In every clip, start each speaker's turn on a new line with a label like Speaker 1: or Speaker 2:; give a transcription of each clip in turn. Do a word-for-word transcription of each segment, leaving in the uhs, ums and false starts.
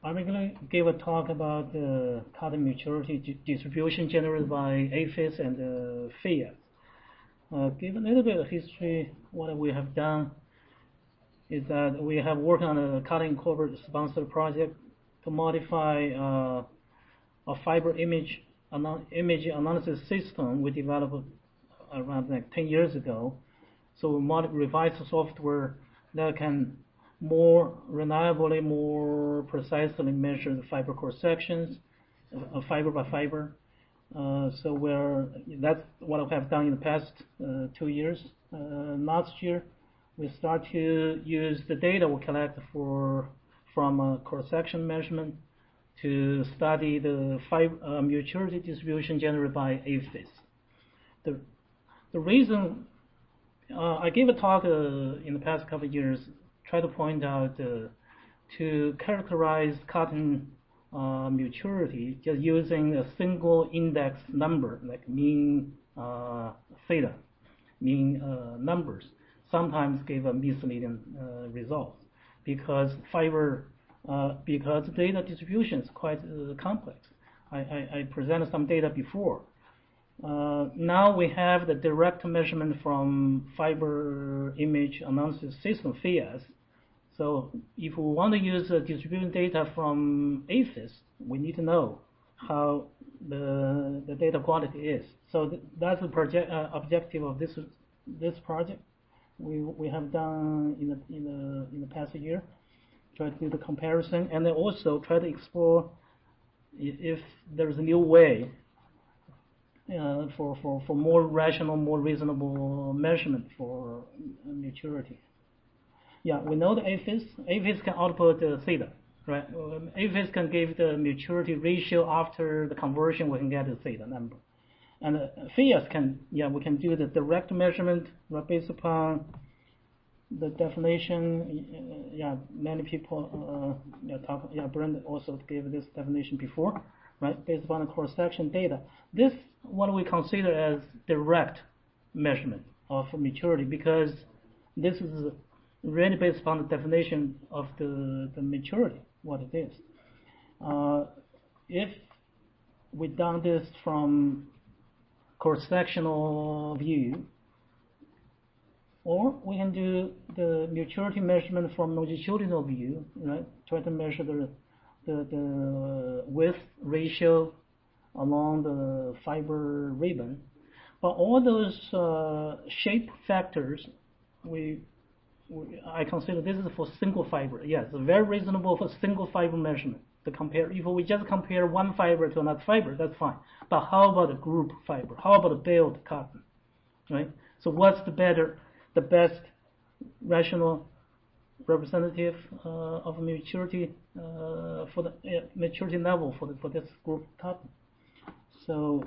Speaker 1: I'm going to give a talk about the cotton maturity distribution generated by APHIS and uh, FIAS. Uh, give a little bit of history. What we have done is that we have worked on a cotton corporate sponsored project to modify uh, a fiber image image analysis system we developed around like ten years ago. So we mod revised software that can more reliably, more precisely measure the fiber cross sections, uh, fiber by fiber. Uh, so we're that's what we have done in the past uh, two years. Uh, last year, we start to use the data we collect for from uh, cross-section measurement to study the fiber, uh, maturity distribution generated by APHIS. The the reason uh, I gave a talk uh, in the past couple of years, try to point out uh, to characterize cotton uh, maturity just using a single index number like mean uh, theta, mean uh, numbers, sometimes give a misleading uh, results because fiber uh, because data distribution is quite uh, complex. I, I, I presented some data before. Uh, now we have the direct measurement from fiber image analysis system FIAS. So if we want to use uh, distribution data from APHIS, we need to know how the the data quality is. So th that's the project uh, objective of this this project. We we have done in the in the in the past year, try to do the comparison, and then also try to explore if there's a new way uh, for for for more rational, more reasonable measurement for maturity. Yeah, we know the APHIS. APHIS can output uh, theta, right? Um, APHIS can give the maturity ratio after the conversion. We can get the theta number. And uh, FIAS can, yeah, we can do the direct measurement right, based upon the definition. Uh, yeah, many people, uh, yeah, talk. Yeah, Brent also gave this definition before, right? Based upon the cross-section data. This what we consider as direct measurement of maturity because this is really based upon the definition of the, the maturity, what it is. Uh, if we done this from cross-sectional view, or we can do the maturity measurement from longitudinal view, right? Try to measure the the, the width ratio along the fiber ribbon. But all those uh, shape factors, we I consider this is for single fiber. Yes, very reasonable for single fiber measurement to compare. If we just compare one fiber to another fiber, that's fine. But how about a group fiber? How about a baled cotton? Right? So what's the better, the best rational representative uh, of maturity uh, for the uh, maturity level for the, for this group cotton? So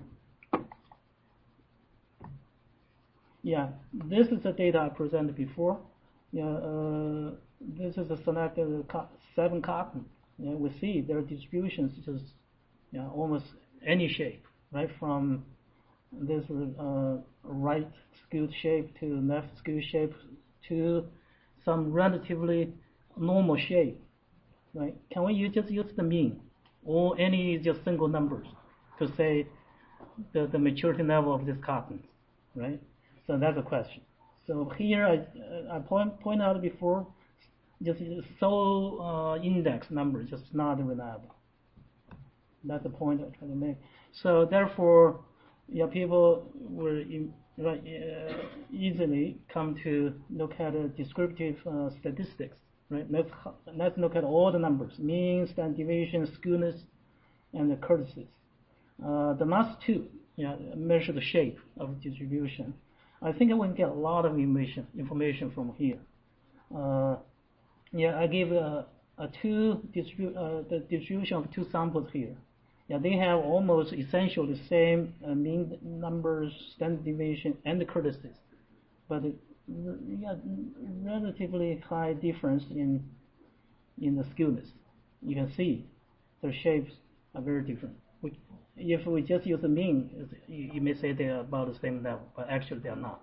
Speaker 1: yeah, this is the data I presented before. Yeah, uh, this is a selected co seven cotton. Yeah, we see their distributions just yeah, almost any shape, right? From this uh, right skewed shape to left skewed shape to some relatively normal shape, right? Can we use, just use the mean or any just single numbers to say the, the maturity level of this cotton, right? So that's a question. So here I, I point, point out before, just sole uh, index number just not reliable. That's the point I'm trying to make. So therefore, yeah, people will in, right, uh, easily come to look at uh, descriptive uh, statistics. Right? Let's let's look at all the numbers: mean, standard deviation, skewness, and the curtices. Uh, the last two, yeah, measure the shape of distribution. I think we can get a lot of information information from here. Uh, yeah, I give a, a two distribu uh, the distribution of two samples here. Yeah, they have almost essentially the same uh, mean numbers, standard deviation, and the curtices, but it, yeah, relatively high difference in in the skewness. You can see their shapes are very different. We, if we just use the mean, you, you may say they are about the same level, but actually they are not.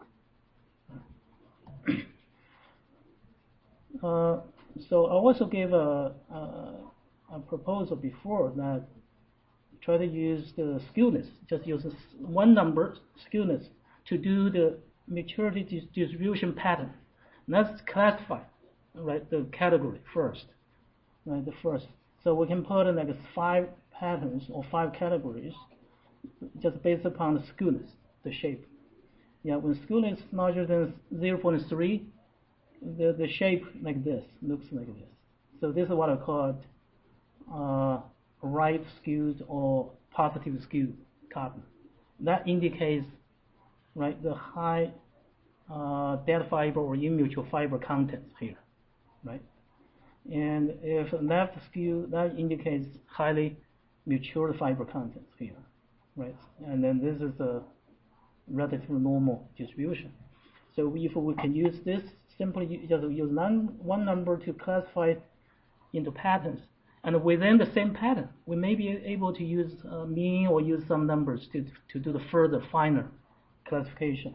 Speaker 1: uh, so I also gave a, a a proposal before that try to use the skewness, just use one number skewness to do the maturity dis distribution pattern. Let's classify, right, the category first, right, the first. So we can put in like five patterns or five categories, just based upon the skewness, the shape. Yeah, when skewness is larger than zero point three, the the shape like this looks like this. So this is what I call it, uh, right skewed or positive skewed cotton. That indicates, right, the high uh, dead fiber or immature fiber contents here, right? And if left skew, that indicates highly mature fiber contents here, right? And then this is a relatively normal distribution. So if we can use this, simply just use one number to classify it into patterns. And within the same pattern, we may be able to use uh, mean or use some numbers to, to do the further finer classification.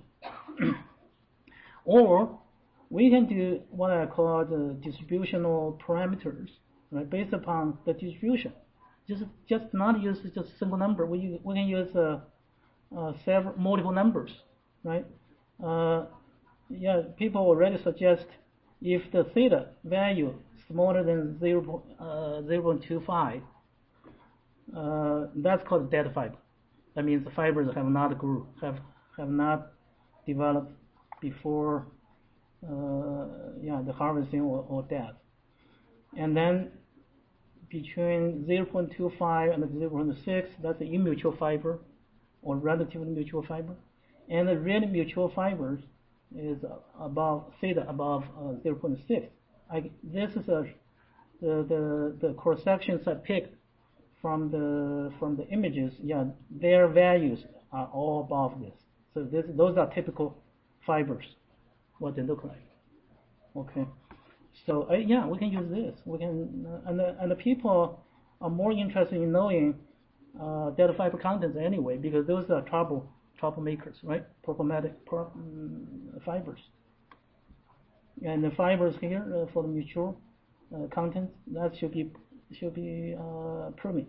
Speaker 1: Or we can do what I call the distributional parameters, right, based upon the distribution. Just just not use just a single number. We we can use uh, uh, several multiple numbers, right? Uh, yeah, people already suggest if the theta value smaller than zero point two five, uh, that's called dead fiber. That means the fibers have not grew, have have not developed before, uh, yeah, the harvesting or, or death. And then between zero point two five and zero point six, that's the immature fiber or relatively mature fiber. And the really mature fibers is above theta above uh, zero point six. I, this is a the the, the cross sections I picked from the from the images. Yeah, their values are all above this. So this those are typical fibers, what they look like. Okay, so uh, yeah, we can use this. We can uh, and the, and the people are more interested in knowing uh, dead fiber contents anyway, because those are trouble troublemakers, right? Problematic pro um, fibers. And the fibers here uh, for the mature uh, contents, that should be should be uh, permit.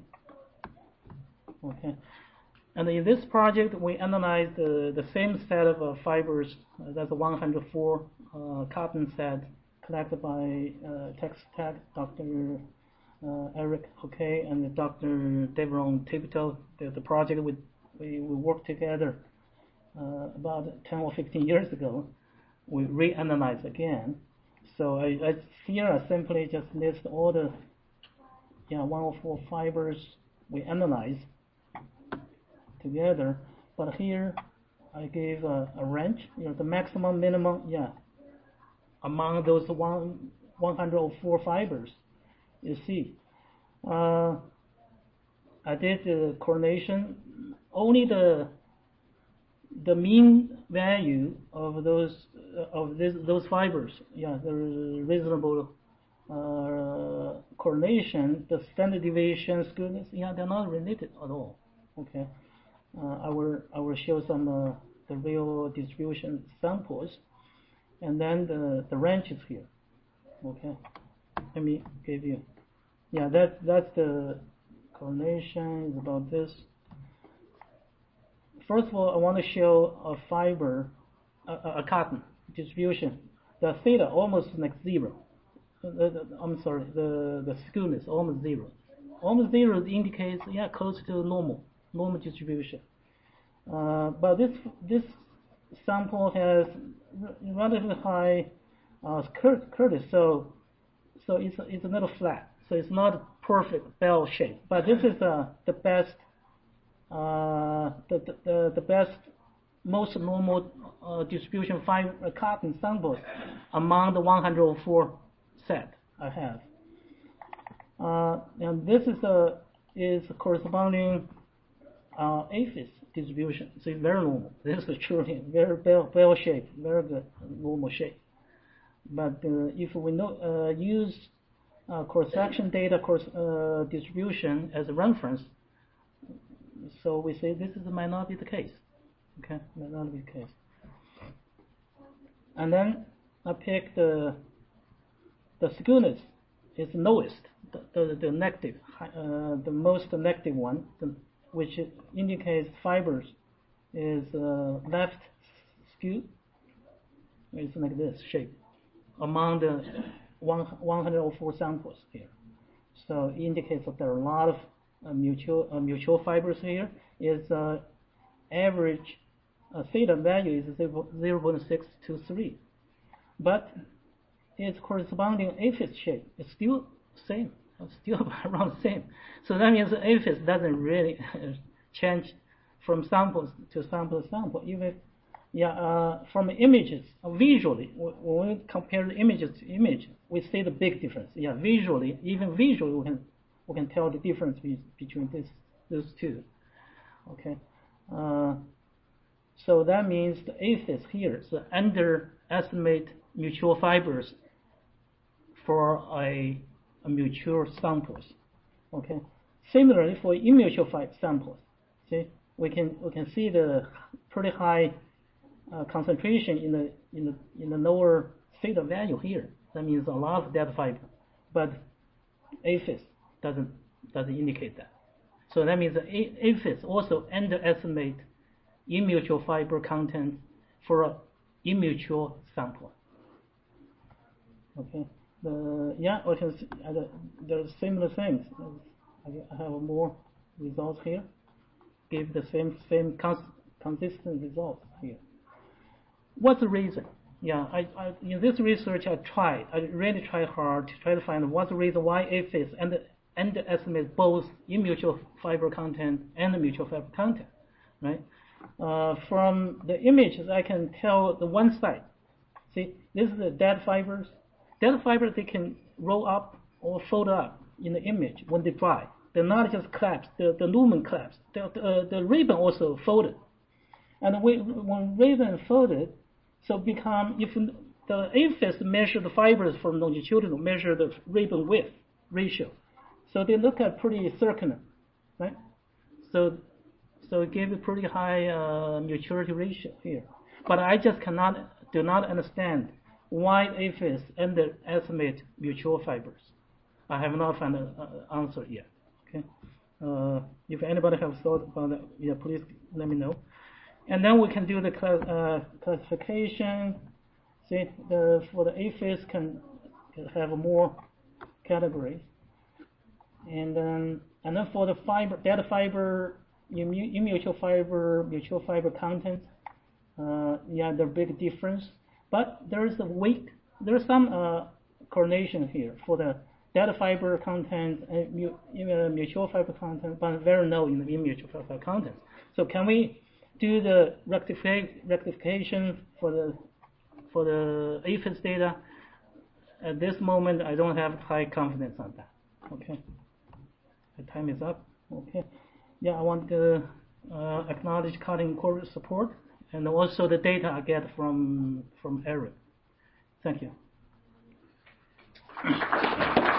Speaker 1: Okay. And in this project, we analyzed uh, the same set of uh, fibers. Uh, that's a one hundred four uh, cotton set collected by uh, Texas Tech, Doctor Uh, Eric Hockey and Doctor Devron Tiptoe. The, the project we, we, we worked together uh, about ten or fifteen years ago. We reanalyze again. So I, I here I simply just list all the yeah one hundred four fibers we analyze together. But here I gave a, a range, you know, the maximum, minimum, yeah, among those one one hundred four fibers. You see, uh, I did the correlation. Only the the mean value of those uh, of this, those fibers, yeah, the reasonable uh, correlation. The standard deviation, skewness, yeah, they're not related at all. Okay, uh, I will I will show some uh, the real distribution samples, and then the the ranges here. Okay, let me give you. Yeah, that that's the correlation is about this. First of all, I want to show a fiber, a, a cotton distribution. The theta almost like zero. The, the, I'm sorry, the the skewness almost zero. Almost zero indicates, yeah, close to normal, normal distribution. Uh, but this this sample has relatively high uh, Curtis, so so it's it's a little flat. So it's not perfect bell shape, but this is uh, the best, uh, the, the the best, most normal uh, distribution fiber uh, cotton samples among the one hundred four set I have. Uh, and this is a is a corresponding uh, aphis distribution. So it's very normal. This is truly very bell bell shape, very good normal shape. But uh, if we know uh, use Uh, cross-section data course uh, distribution as a reference, so we say this is might not be the case. Okay, might not be the case. And then I pick the the skewness is lowest. the, the, the negative, uh, the most negative one, the, which indicates fibers, is uh, left skewed. It's like this shape among the one, one hundred four samples here. So it indicates that there are a lot of uh, mutual uh, mutual fibers here. Is uh, average uh, theta value is zero point six two three, but its corresponding aphis shape is still same, still around the same. So that means the aphis doesn't really change from samples to sample to sample. Even yeah, uh, from images, uh, visually, when we compare the images to image, we see the big difference. Yeah, visually, even visually, we can we can tell the difference be, between this those two. Okay, uh, so that means the aphis here is the underestimate mutual fibers for a, a mutual samples. Okay. Similarly, for immutual samples, see, we can we can see the pretty high uh, concentration in the in the in the lower theta value here. That means a lot of dead fiber, but aphis doesn't doesn't indicate that. So that means the aphis also underestimate immutual fiber content for a immutual sample. Okay. The, yeah, we can see, uh, the, there's similar things. I have more results here. Give the same same cons consistent results here. What's the reason? Yeah, I, I in this research I tried. I really tried hard to try to find what's the reason why aphis and underestimate both immutual fiber content and the mutual fiber content, right? Uh, from the images, I can tell the one side. See, this is the dead fibers. Dead fibers, they can roll up or fold up in the image when they dry. They're not just collapsed. The, the lumen collapsed. The, the, uh, the ribbon also folded. And we, when ribbon folded, so become, if the aphis measure the fibers from longitudinal, measure the ribbon width ratio. So they look at pretty circular, right? So, so it gives a pretty high uh, maturity ratio here. But I just cannot, do not understand why aphis underestimate mutual fibers. I have not found an uh, answer yet. Okay. Uh, if anybody has thought about that, yeah, please let me know. And then we can do the class, uh, classification. See, the, for the aphis can, can have more categories. And then, and then for the fiber, data fiber, immutual fiber, mutual fiber content, uh, yeah, there's a big difference. But there's a weight, there's some uh, correlation here for the data fiber content and mu uh, mutual fiber content, but very low in the immutual fiber content. So can we do the rectifi rectification for the for the aphis data? At this moment, I don't have high confidence on that. Okay, the time is up. Okay, yeah, I want to uh, acknowledge Cutting Corporate support. And also the data I get from from Eric. Thank you.